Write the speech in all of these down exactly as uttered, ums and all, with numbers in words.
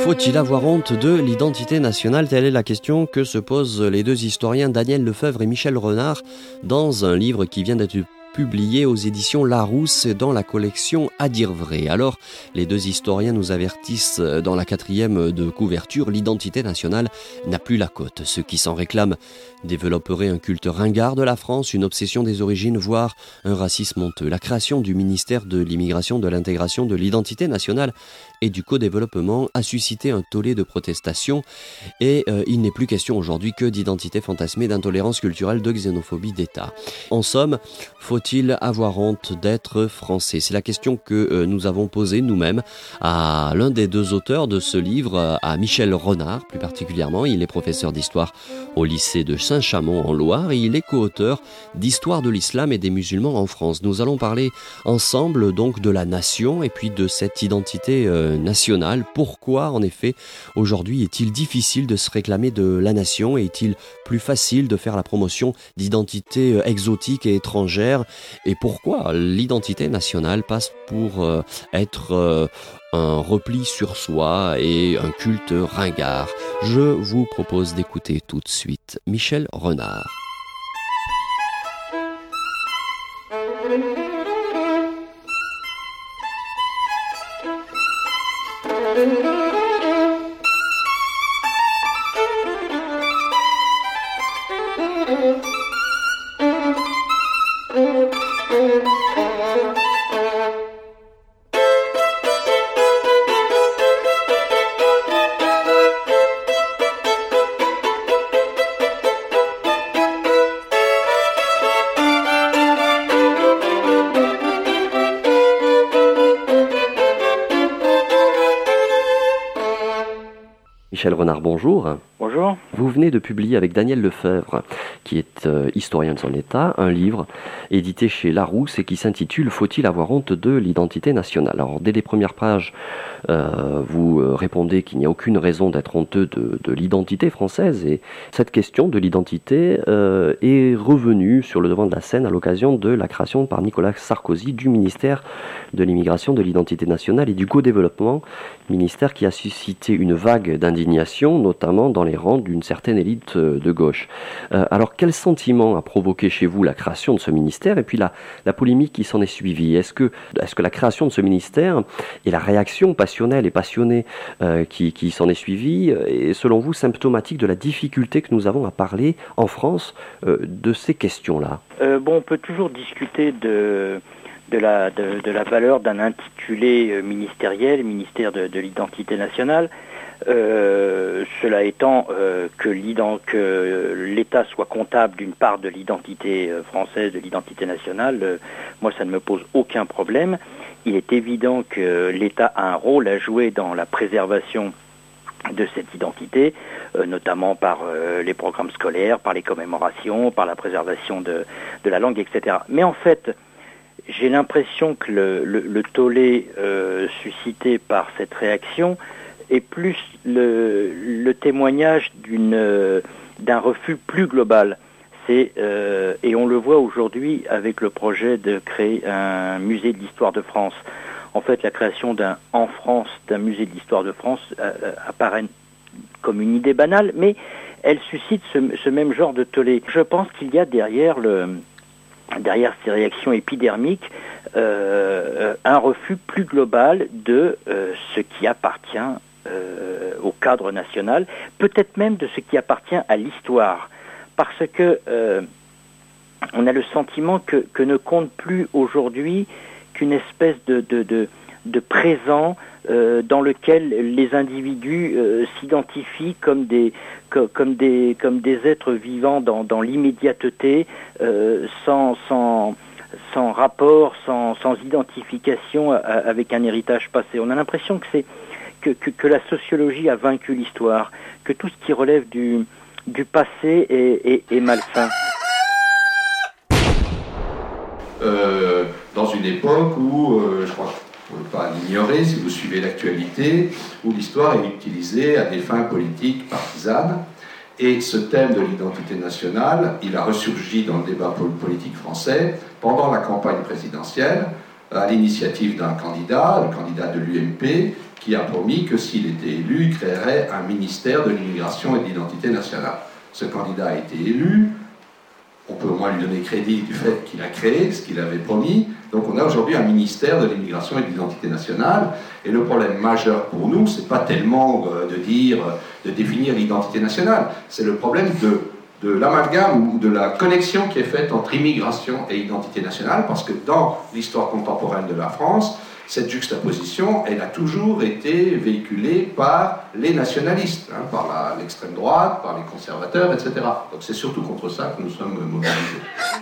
Faut-il avoir honte de l'identité nationale? Telle est la question que se posent les deux historiens Daniel Lefebvre et Michel Renard dans un livre qui vient d'être publié aux éditions Larousse dans la collection À dire vrai. Alors, les deux historiens nous avertissent dans la quatrième de couverture, l'identité nationale n'a plus la cote. Ceux qui s'en réclament développeraient un culte ringard de la France, une obsession des origines, voire un racisme honteux. La création du ministère de l'immigration, de l'intégration, de l'identité nationale et du co-développement a suscité un tollé de protestations et euh, il n'est plus question aujourd'hui que d'identité fantasmée, d'intolérance culturelle, de xénophobie d'État. En somme, faut-il avoir honte d'être français? C'est la question que euh, nous avons posée nous-mêmes à l'un des deux auteurs de ce livre, à Michel Renard plus particulièrement. Il est professeur d'histoire au lycée de Saint-Chamond en Loire et il est co-auteur d'Histoire de l'islam et des musulmans en France. Nous allons parler ensemble donc de la nation et puis de cette identité euh, nationale. Pourquoi, en effet, aujourd'hui est-il difficile de se réclamer de la nation et est-il plus facile de faire la promotion d'identités exotiques et étrangères? Et pourquoi l'identité nationale passe pour euh, être euh, un repli sur soi et un culte ringard? Je vous propose d'écouter tout de suite Michel Renard. Michel Renard, bonjour. Bonjour. Vous venez de publier avec Daniel Lefebvre, qui est euh, historien de son état, un livre édité chez Larousse et qui s'intitule « Faut-il avoir honte de l'identité nationale ?» Alors, dès les premières pages, euh, vous euh, répondez qu'il n'y a aucune raison d'être honteux de, de l'identité française. Et cette question de l'identité euh, est revenue sur le devant de la scène à l'occasion de la création par Nicolas Sarkozy du ministère de l'immigration, de l'identité nationale et du co-développement, ministère qui a suscité une vague d'indignation, notamment dans les rangs d'une certaine élite de gauche. Euh, alors, quel sentiment a provoqué chez vous la création de ce ministère et puis la, la polémique qui s'en est suivie? Est-ce que, est-ce que la création de ce ministère et la réaction passionnelle et passionnée euh, qui, qui s'en est suivie est, selon vous, symptomatique de la difficulté que nous avons à parler en France euh, de ces questions-là? euh, Bon, on peut toujours discuter de... De la, de, de la valeur d'un intitulé ministériel, ministère de, de l'identité nationale. Euh, cela étant, euh, que, que l'État soit comptable d'une part de l'identité française, de l'identité nationale, euh, moi ça ne me pose aucun problème. Il est évident que l'État a un rôle à jouer dans la préservation de cette identité, euh, notamment par euh, les programmes scolaires, par les commémorations, par la préservation de, de la langue, et cetera. Mais en fait, j'ai l'impression que le, le, le tollé euh, suscité par cette réaction est plus le, le témoignage d'une, euh, d'un refus plus global. C'est, euh, et on le voit aujourd'hui avec le projet de créer un musée de l'histoire de France. En fait, la création d'un, en France, d'un musée de l'histoire de France euh, apparaît comme une idée banale, mais elle suscite ce, ce même genre de tollé. Je pense qu'il y a derrière le... derrière ces réactions épidermiques, euh, un refus plus global de euh, ce qui appartient euh, au cadre national, peut-être même de ce qui appartient à l'histoire, parce que euh, on a le sentiment que, que ne compte plus aujourd'hui qu'une espèce de, de, de, de présent euh, dans lequel les individus euh, s'identifient comme des comme des comme des êtres vivants dans dans l'immédiateté, euh, sans sans sans rapport, sans sans identification à, avec un héritage passé. On a l'impression que c'est que, que que la sociologie a vaincu l'histoire, que tout ce qui relève du du passé est est, est malsain. Euh, dans une époque où euh, je crois vous ne pouvez pas l'ignorer si vous suivez l'actualité, où l'histoire est utilisée à des fins politiques partisanes. Et ce thème de l'identité nationale, il a ressurgi dans le débat politique français pendant la campagne présidentielle, à l'initiative d'un candidat, le candidat de l'U M P, qui a promis que s'il était élu, il créerait un ministère de l'immigration et de l'identité nationale. Ce candidat a été élu, on peut au moins lui donner crédit du fait qu'il a créé ce qu'il avait promis. Donc on a aujourd'hui un ministère de l'immigration et de l'identité nationale. Et le problème majeur pour nous, c'est pas tellement de dire, de définir l'identité nationale, c'est le problème de, de l'amalgame ou de la connexion qui est faite entre immigration et identité nationale, parce que dans l'histoire contemporaine de la France, cette juxtaposition, elle a toujours été véhiculée par les nationalistes, hein, par la, l'extrême droite, par les conservateurs, et cetera. Donc c'est surtout contre ça que nous sommes mobilisés.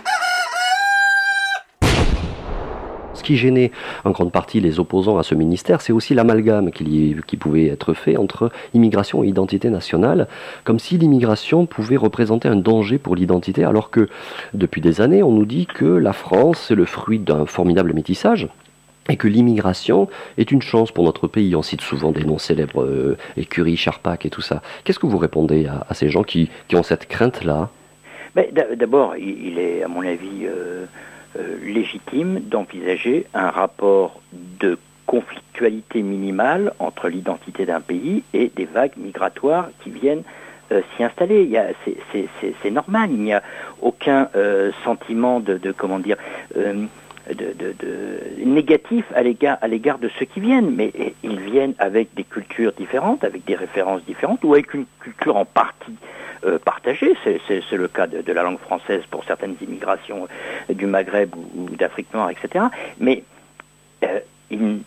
Ce qui gênait en grande partie les opposants à ce ministère, c'est aussi l'amalgame qui, qui pouvait être fait entre immigration et identité nationale, comme si l'immigration pouvait représenter un danger pour l'identité, alors que depuis des années, on nous dit que la France est le fruit d'un formidable métissage, et que l'immigration est une chance pour notre pays. On cite souvent des noms célèbres, euh, Écurie, Charpak et tout ça. Qu'est-ce que vous répondez à, à ces gens qui, qui ont cette crainte-là ? Mais d'abord, il est, à mon avis, euh, euh, légitime d'envisager un rapport de conflictualité minimale entre l'identité d'un pays et des vagues migratoires qui viennent euh, s'y installer. Il y a, c'est, c'est, c'est, c'est normal, il n'y a aucun euh, sentiment de, de, comment dire... Euh, De, de, de négatif à l'égard, à l'égard de ceux qui viennent, mais ils viennent avec des cultures différentes, avec des références différentes, ou avec une culture en partie euh, partagée. C'est, c'est, c'est le cas de, de la langue française pour certaines immigrations du Maghreb ou, ou d'Afrique noire, et cetera. Mais euh, ils,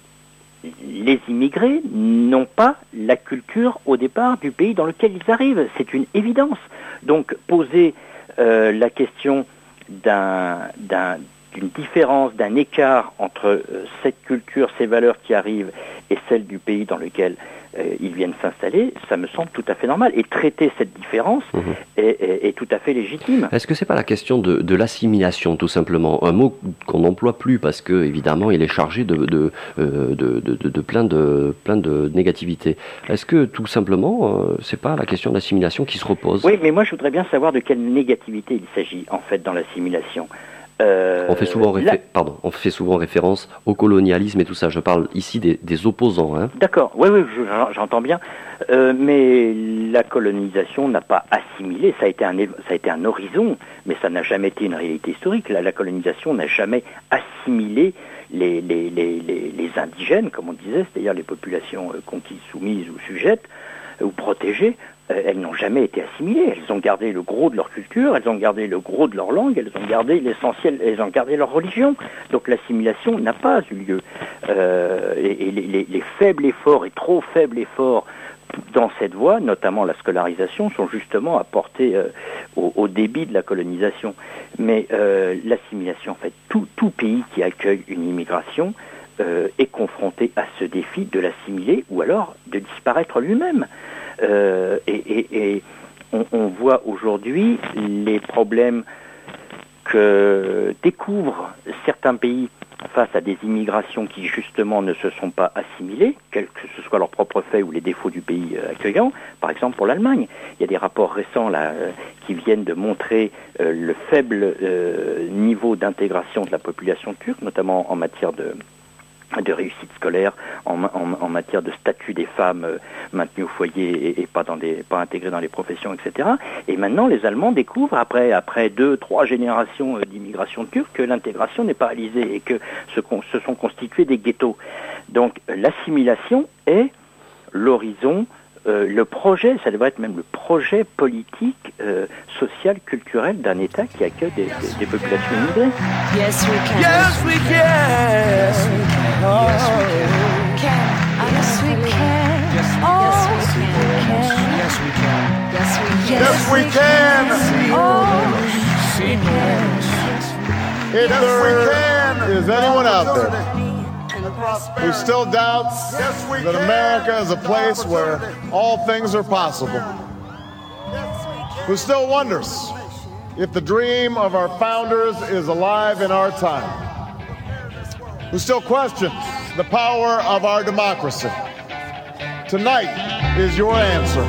les immigrés n'ont pas la culture au départ du pays dans lequel ils arrivent. C'est une évidence. Donc poser euh, la question d'un, d'un d'une différence, d'un écart entre euh, cette culture, ces valeurs qui arrivent et celles du pays dans lequel euh, ils viennent s'installer, ça me semble tout à fait normal. Et traiter cette différence mmh. est, est, est tout à fait légitime. Est-ce que c'est pas la question de, de l'assimilation, tout simplement ? Un mot qu'on n'emploie plus parce que, évidemment, il est chargé de, de, euh, de, de, de, de, plein de plein de négativité. Est-ce que, tout simplement, euh, c'est pas la question de l'assimilation qui se repose ? Oui, mais moi, je voudrais bien savoir de quelle négativité il s'agit, en fait, dans l'assimilation. Euh, on, fait souvent réfé- la... Pardon, on fait souvent référence au colonialisme et tout ça. Je parle ici des, des opposants. Hein. D'accord, oui, oui, je, j'entends bien. Euh, mais la colonisation n'a pas assimilé, ça a, été un, ça a été un horizon, mais ça n'a jamais été une réalité historique. La, la colonisation n'a jamais assimilé les, les, les, les, les indigènes, comme on disait, c'est-à-dire les populations conquises, soumises ou sujettes, ou protégées. Elles n'ont jamais été assimilées. Elles ont gardé le gros de leur culture, elles ont gardé le gros de leur langue, elles ont gardé l'essentiel, elles ont gardé leur religion. Donc l'assimilation n'a pas eu lieu. Euh, et et les, les, les faibles efforts et trop faibles efforts dans cette voie, notamment la scolarisation, sont justement apportés euh, au, au débit de la colonisation. Mais euh, l'assimilation, en fait, tout, tout pays qui accueille une immigration euh, est confronté à ce défi de l'assimiler ou alors de disparaître lui-même. Euh, et, et, et on, on voit aujourd'hui les problèmes que découvrent certains pays face à des immigrations qui justement ne se sont pas assimilées, quel que ce soit leur propre fait ou les défauts du pays accueillant. Par exemple pour l'Allemagne, il y a des rapports récents là euh, qui viennent de montrer euh, le faible euh, niveau d'intégration de la population turque, notamment en matière de de réussite scolaire, en, en, en matière de statut des femmes euh, maintenues au foyer et, et pas dans des, pas intégrées dans les professions, et cetera. Et maintenant, les Allemands découvrent, après, après deux, trois générations euh, d'immigration turque, que l'intégration n'est pas réalisée et que se, se sont constitués des ghettos. Donc, l'assimilation est l'horizon, euh, le projet, ça devrait être même le projet politique, euh, social, culturel d'un État qui accueille des, des, des populations immigrées. Yes, we can. Yes, we can. Yes, we can. Yes, we can. Yes, we can. Yes, we can. Yes, we can. Yes, we can. Yes, we can. Oh, we can. If Yes, there we can. is anyone out there who still doubts Yes, we that can. America is a place where all things are possible, who still wonders if the dream of our founders is alive in our time, who still questions the power of our democracy, tonight is your answer.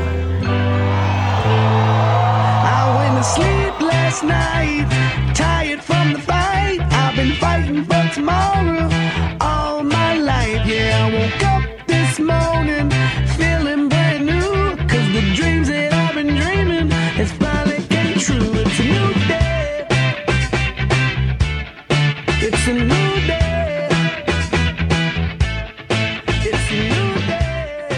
I went to sleep last night, tired from the fight. I've been fighting for tomorrow all my life. Yeah, I woke up this morning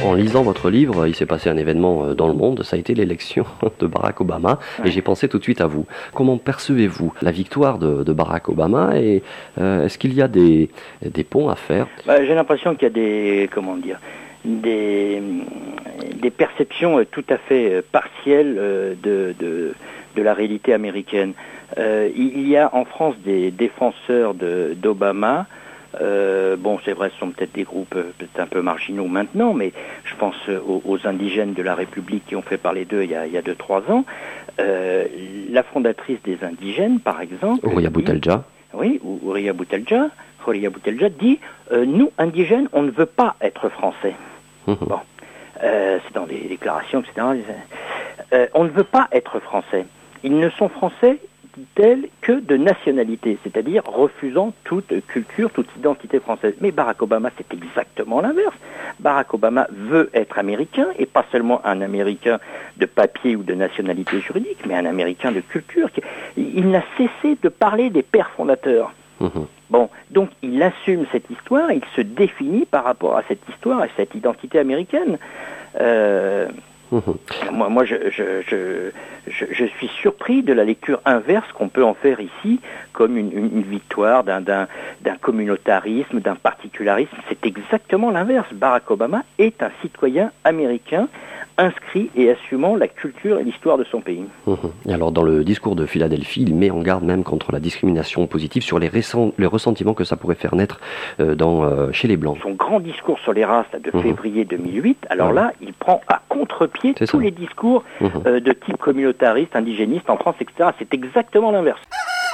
En lisant votre livre, il s'est passé un événement dans le monde, ça a été l'élection de Barack Obama, ouais. Et j'ai pensé tout de suite à vous. Comment percevez-vous la victoire de, de Barack Obama et euh, est-ce qu'il y a des, des ponts à faire? Bah, j'ai l'impression qu'il y a des, comment dire, des, des perceptions tout à fait partielles de, de, de la réalité américaine. Euh, il y a en France des défenseurs de, d'Obama. Euh, bon, c'est vrai, ce sont peut-être des groupes peut-être un peu marginaux maintenant, mais je pense aux, aux indigènes de la République qui ont fait parler d'eux il y a, il y a deux, trois ans. Euh, la fondatrice des indigènes, par exemple... Horia Boutelja. Oui, Horia Boutelja, Horia Boutelja dit euh, « Nous, indigènes, on ne veut pas être français. Mmh. » Bon, euh, c'est dans les déclarations, et cetera. Euh, on ne veut pas être français. Ils ne sont français, dit-elle, que de nationalité, c'est-à-dire refusant toute culture, toute identité française. Mais Barack Obama, c'est exactement l'inverse. Barack Obama veut être américain, et pas seulement un américain de papier ou de nationalité juridique, mais un américain de culture. Il n'a cessé de parler des pères fondateurs. Mmh. Bon, donc il assume cette histoire, il se définit par rapport à cette histoire et cette identité américaine. Euh... Mmh. Moi, moi je, je, je, je, je suis surpris de la lecture inverse qu'on peut en faire ici, comme une, une, une victoire d'un, d'un, d'un communautarisme, d'un particularisme. C'est exactement l'inverse. Barack Obama est un citoyen américain inscrit et assumant la culture et l'histoire de son pays. Mmh. Et alors, dans le discours de Philadelphie, il met en garde même contre la discrimination positive sur les, récents, les ressentiments que ça pourrait faire naître euh, dans, euh, chez les Blancs. Son grand discours sur les races là, de mmh. février deux mille huit, alors mmh. là, il prend à contre-pied C'est tous ça. les discours mmh. euh, de type communautariste, indigéniste en France, et cetera. C'est exactement l'inverse.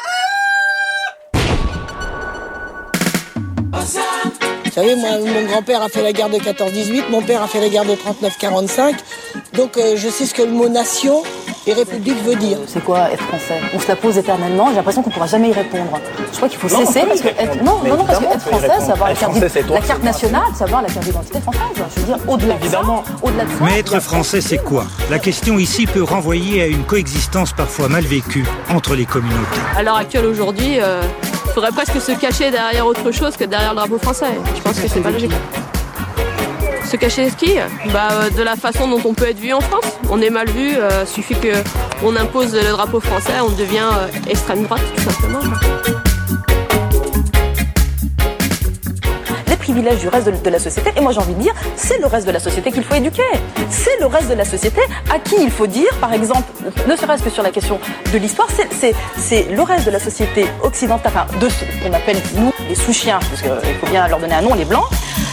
Vous savez, moi, mon grand-père a fait la guerre de quatorze dix-huit, mon père a fait la guerre de trente-neuf quarante-cinq, donc euh, je sais ce que le mot nation et république veut dire. C'est quoi être français? On se la pose éternellement, j'ai l'impression qu'on ne pourra jamais y répondre. Je crois qu'il faut non, cesser, parce que être, non, non, non, parce que être français, c'est avoir la carte, la carte nationale, c'est avoir la carte d'identité française. Je veux dire, au-delà de ça, au-delà de ça... Mais être français, c'est quoi? La question ici peut renvoyer à une coexistence parfois mal vécue entre les communautés. À l'heure actuelle, aujourd'hui, il euh, faudrait presque se cacher derrière autre chose que derrière le drapeau français. Je pense que c'est pas logique. Se cacher de qui? Bah, euh, de la façon dont on peut être vu en France. On est mal vu, euh, suffit qu'on impose le drapeau français, on devient euh, extrême droite, tout simplement. Les privilèges du reste de, de la société, et moi j'ai envie de dire, c'est le reste de la société qu'il faut éduquer. C'est le reste de la société à qui il faut dire, par exemple, ne serait-ce que sur la question de l'histoire, c'est, c'est, c'est le reste de la société occidentale, enfin, de ce qu'on appelle, nous, les sous-chiens, parce qu'il faut bien leur donner un nom, les blancs.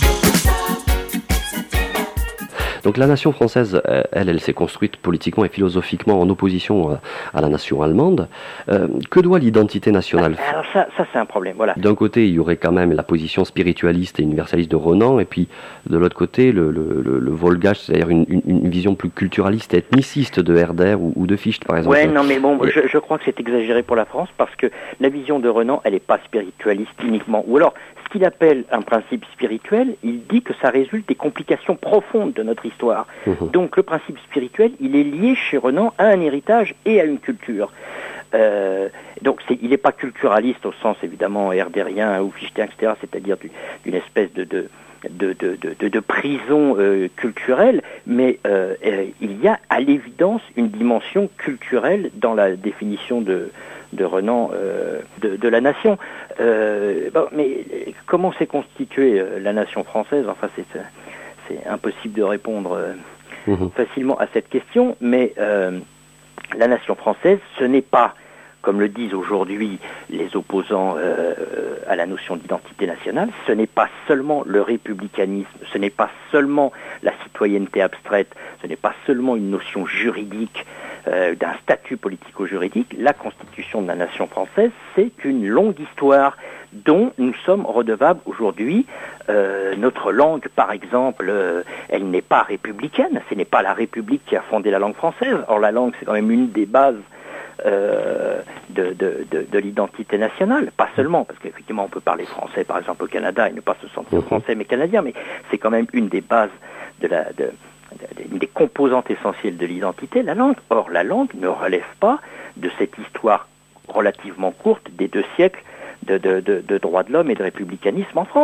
Donc la nation française, elle, elle s'est construite politiquement et philosophiquement en opposition à la nation allemande. Euh, que doit l'identité nationale faire? Alors ça, ça c'est un problème, voilà. D'un côté, il y aurait quand même la position spiritualiste et universaliste de Renan, et puis de l'autre côté, le, le, le, le volgage, c'est-à-dire une, une, une vision plus culturaliste et ethniciste de Herder ou, ou de Fichte, par exemple. Ouais, non mais bon, et... je, je crois que c'est exagéré pour la France, parce que la vision de Renan, elle n'est pas spiritualiste uniquement, ou alors... Ce qu'il appelle un principe spirituel, il dit que ça résulte des complications profondes de notre histoire. Mmh. Donc le principe spirituel, il est lié chez Renan à un héritage et à une culture. Euh, donc c'est, il n'est pas culturaliste au sens évidemment herdérien ou fichtien, et cetera, c'est-à-dire du, d'une espèce de... de De, de, de, de prison euh, culturelle, mais euh, euh, il y a à l'évidence une dimension culturelle dans la définition de, de Renan euh, de, de la nation. Euh, bon, mais comment s'est constituée euh, la nation française? Enfin, c'est, c'est impossible de répondre euh, mmh. facilement à cette question, mais euh, la nation française, ce n'est pas, comme le disent aujourd'hui les opposants euh, à la notion d'identité nationale, ce n'est pas seulement le républicanisme, ce n'est pas seulement la citoyenneté abstraite, ce n'est pas seulement une notion juridique euh, d'un statut politico-juridique. La constitution de la nation française, c'est une longue histoire dont nous sommes redevables aujourd'hui. Euh, notre langue, par exemple, euh, elle n'est pas républicaine, ce n'est pas la République qui a fondé la langue française. Or, la langue, c'est quand même une des bases Euh, de, de, de, de l'identité nationale, pas seulement, parce qu'effectivement on peut parler français par exemple au Canada et ne pas se sentir français mais canadien, mais c'est quand même une des bases, de la, de, de, une des composantes essentielles de l'identité, la langue. Or la langue ne relève pas de cette histoire relativement courte des deux siècles de, de, de, de droits de l'homme et de républicanisme en France.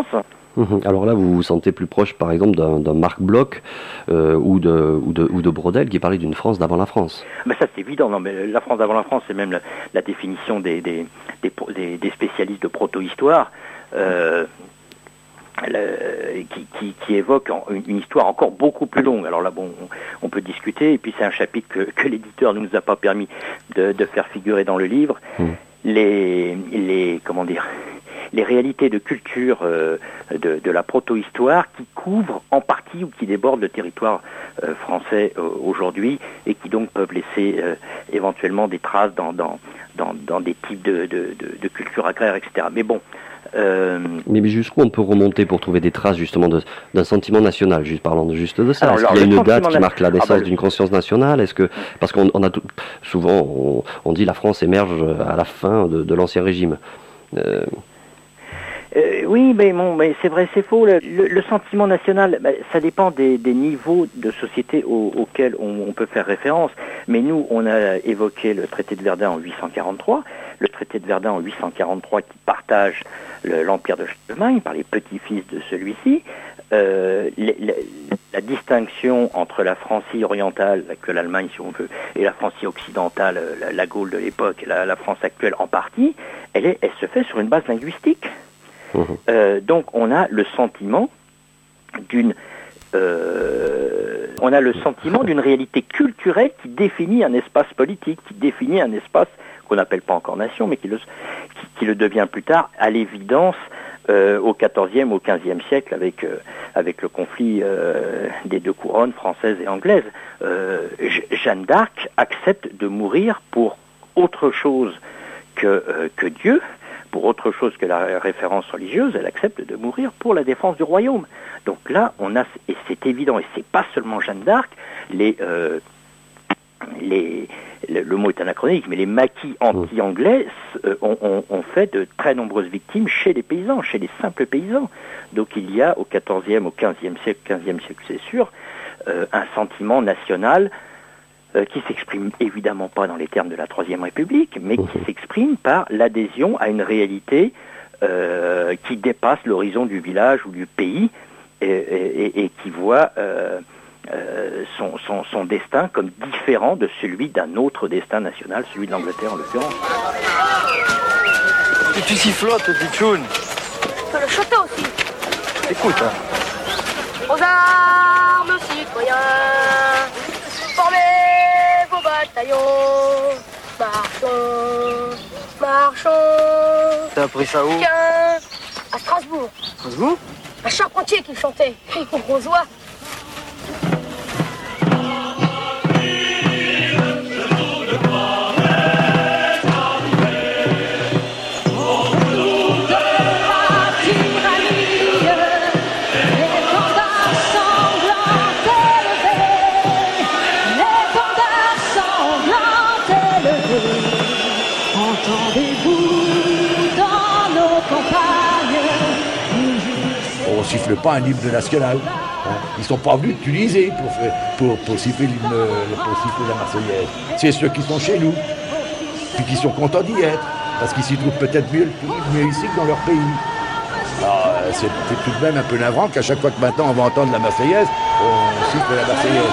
Alors là, vous vous sentez plus proche, par exemple, d'un, d'un Marc Bloch euh, ou, de, ou, de, ou de Braudel qui parlait d'une France d'avant la France. Ben ça, c'est évident. Non, mais la France d'avant la France, c'est même la, la définition des, des, des, des spécialistes de proto-histoire euh, le, qui, qui, qui évoque une, une histoire encore beaucoup plus longue. Alors là, bon, on, on peut discuter. Et puis, c'est un chapitre que, que l'éditeur ne nous a pas permis de, de faire figurer dans le livre. Mmh. Les, les, comment dire... les réalités de culture euh, de, de la proto-histoire qui couvrent en partie ou qui débordent le territoire euh, français euh, aujourd'hui et qui donc peuvent laisser euh, éventuellement des traces dans, dans, dans, dans des types de, de, de, de culture agraire, et cetera. Mais bon... Euh... Mais, mais jusqu'où on peut remonter pour trouver des traces justement de, d'un sentiment national, juste parlant juste de ça? Alors, Est-ce alors, qu'il y a une date qui na... marque la naissance ah, bah, d'une conscience nationale? Est-ce que parce qu'on on a tout, souvent on, on dit la France émerge à la fin de, de l'Ancien Régime. Euh... Euh, oui, mais, bon, mais c'est vrai, c'est faux. Le, le, le sentiment national, ben, ça dépend des, des niveaux de société au, auxquels on, on peut faire référence. Mais nous, on a évoqué le traité de Verdun en huit cent quarante-trois. Le traité de Verdun en huit cent quarante-trois qui partage le, l'empire de Charlemagne par les petits-fils de celui-ci. Euh, les, les, la distinction entre la Francie orientale, que l'Allemagne si on veut, et la Francie occidentale, la, la Gaule de l'époque, et la, la France actuelle en partie, elle, est, elle se fait sur une base linguistique. Euh, donc on a le sentiment d'une euh, on a le sentiment d'une réalité culturelle qui définit un espace politique, qui définit un espace qu'on n'appelle pas encore nation, mais qui le, qui, qui le devient plus tard, à l'évidence, euh, au quatorzième, au quinzième siècle, avec, euh, avec le conflit euh, des deux couronnes françaises et anglaises. Euh, Jeanne d'Arc accepte de mourir pour autre chose que, euh, que Dieu. Pour autre chose que la référence religieuse, elle accepte de mourir pour la défense du royaume. Donc là, on a, et c'est évident, et c'est pas seulement Jeanne d'Arc, les, euh, les, le, le mot est anachronique, mais les maquis anti-anglais euh, ont, ont, ont fait de très nombreuses victimes chez les paysans, chez les simples paysans. Donc il y a au quatorzième, au quinzième siècle, quinzième siècle c'est sûr, euh, un sentiment national Euh, qui s'exprime évidemment pas dans les termes de la Troisième République, mais qui s'exprime par l'adhésion à une réalité euh, qui dépasse l'horizon du village ou du pays et, et, et qui voit euh, euh, son, son, son destin comme différent de celui d'un autre destin national, celui de l'Angleterre en l'occurrence. Et tu sifflotes, Titchoun. Tu peux le chanter aussi. Écoute, hein. Aux armes, citoyens, formez vos bataillons, marchons, marchons. T'as appris ça où? Tiens, à Strasbourg. Strasbourg? Un charpentier qui chantait, crie pour Rosoy. On siffle pas un hymne national. Hein. Ils sont pas venus l'utiliser pour, pour, pour, siffler pour siffler la Marseillaise. C'est ceux qui sont chez nous, puis qui sont contents d'y être, parce qu'ils s'y trouvent peut-être mieux, mieux ici que dans leur pays. Alors, c'est, c'est tout de même un peu navrant qu'à chaque fois que maintenant on va entendre la Marseillaise, on siffle la Marseillaise.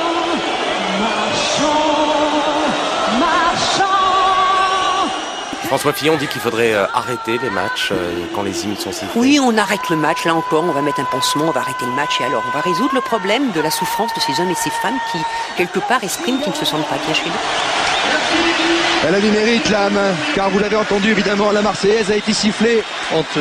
François Fillon dit qu'il faudrait euh, arrêter les matchs euh, quand les hymnes sont sifflés. Oui, on arrête le match, là encore, on va mettre un pansement, on va arrêter le match, et alors on va résoudre le problème de la souffrance de ces hommes et ces femmes qui, quelque part, expriment qu'ils ne se sentent pas bien chez nous. Elle a du mérite, l'âme, car vous l'avez entendu, évidemment, la Marseillaise a été sifflée. Honteux.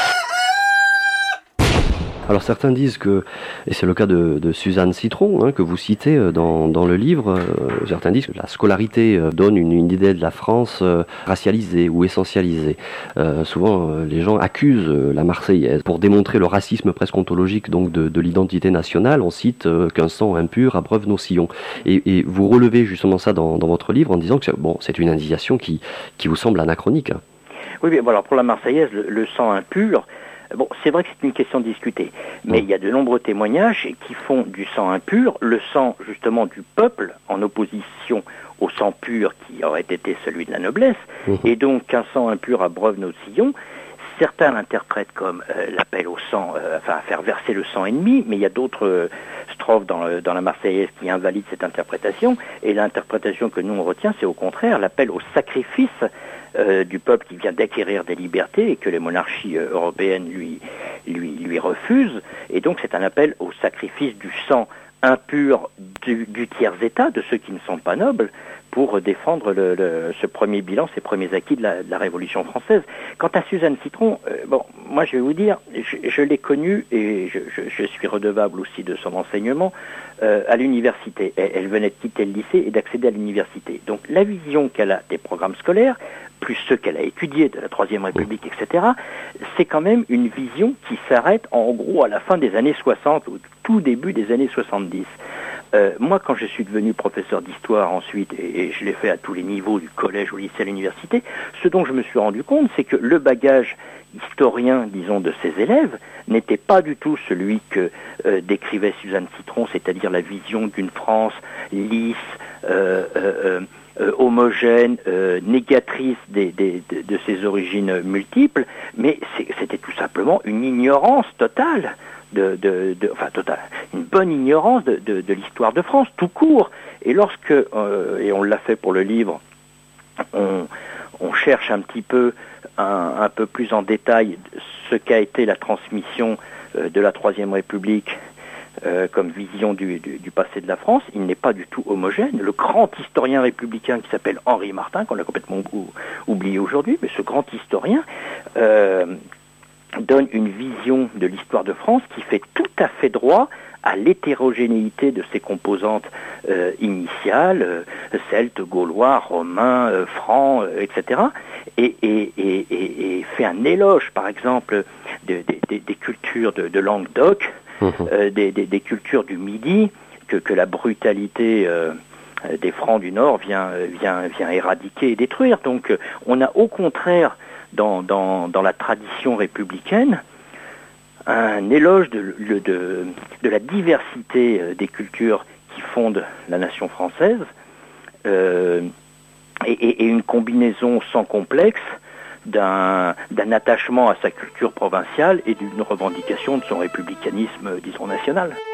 Alors certains disent que, et c'est le cas de, de Suzanne Citron, hein, que vous citez dans, dans le livre, euh, certains disent que la scolarité euh, donne une, une idée de la France euh, racialisée ou essentialisée. Euh, souvent, euh, les gens accusent euh, la Marseillaise. Pour démontrer le racisme presque ontologique donc, de, de l'identité nationale, on cite euh, qu'un sang impur abreuve nos sillons. Et, et vous relevez justement ça dans, dans votre livre en disant que bon, c'est une indication qui, qui vous semble anachronique. Hein. Oui, mais bon, alors pour la Marseillaise, le, le sang impur, bon, c'est vrai que c'est une question discutée, mais il y a de nombreux témoignages qui font du sang impur le sang justement du peuple en opposition au sang pur qui aurait été celui de la noblesse, mmh. Et donc qu'un sang impur abreuve nos sillons, certains l'interprètent comme euh, l'appel au sang, euh, enfin à faire verser le sang ennemi, mais il y a d'autres euh, strophes dans, euh, dans la Marseillaise qui invalident cette interprétation, et l'interprétation que nous on retient, c'est au contraire l'appel au sacrifice euh, du peuple qui vient d'acquérir des libertés et que les monarchies euh, européennes lui, lui, lui refusent, et donc c'est un appel au sacrifice du sang impur du, du tiers-État, de ceux qui ne sont pas nobles, pour défendre le, le, ce premier bilan, ces premiers acquis de la, de la Révolution française. Quant à Suzanne Citron, euh, bon, moi je vais vous dire, je, je l'ai connue et je, je, je suis redevable aussi de son enseignement euh, à l'université. Elle, elle venait de quitter le lycée et d'accéder à l'université. Donc la vision qu'elle a des programmes scolaires, plus ceux qu'elle a étudiés de la Troisième République, et cetera, c'est quand même une vision qui s'arrête en gros à la fin des années soixante, au tout début des années soixante-dix. Euh, moi, quand je suis devenu professeur d'histoire ensuite, et, et je l'ai fait à tous les niveaux, du collège au lycée à l'université, ce dont je me suis rendu compte, c'est que le bagage historien, disons, de ces élèves n'était pas du tout celui que euh, décrivait Suzanne Citron, c'est-à-dire la vision d'une France lisse, euh, euh, euh, homogène, euh, négatrice des, des, de, de ses origines multiples, mais c'était tout simplement une ignorance totale. De, de, de, enfin, total, une bonne ignorance de, de, de l'histoire de France, tout court. Et lorsque, euh, et on l'a fait pour le livre, on, on cherche un petit peu, un, un peu plus en détail ce qu'a été la transmission euh, de la Troisième République euh, comme vision du, du, du passé de la France, il n'est pas du tout homogène. Le grand historien républicain qui s'appelle Henri Martin, qu'on a complètement oublié aujourd'hui, mais ce grand historien... Euh, donne une vision de l'histoire de France qui fait tout à fait droit à l'hétérogénéité de ses composantes euh, initiales, euh, celtes, gaulois, romains, euh, francs, euh, et cetera, et, et, et, et, et fait un éloge, par exemple, de, de, de, des cultures de, de Languedoc, mmh. euh, des, des, des cultures du Midi, que, que la brutalité euh, des Francs du Nord vient, vient, vient éradiquer et détruire. Donc on a au contraire Dans, dans, dans la tradition républicaine, un éloge de, de, de la diversité des cultures qui fondent la nation française, euh, et, et, et une combinaison sans complexe d'un, d'un attachement à sa culture provinciale et d'une revendication de son républicanisme, disons, national.